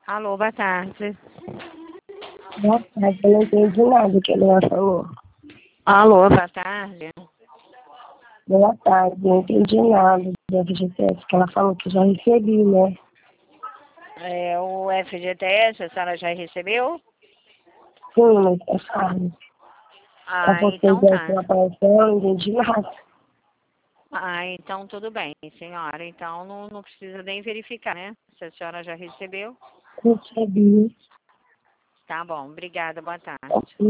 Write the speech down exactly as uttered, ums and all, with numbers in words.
Alô, boa tarde. Boa tarde, eu não entendi nada que ela falou. Alô, boa tarde. Boa tarde, não entendi nada do F G T S, que ela falou que já recebi, né? É, o F G T S, a senhora já recebeu? Sim, mas é fácil. Ela Ah, falou que então fez tá. essa aparição, eu não entendi nada. Ah, então tudo bem, senhora. Então não, não precisa nem verificar, né? Se a senhora já recebeu. Recebi. Tá bom, obrigada, boa tarde.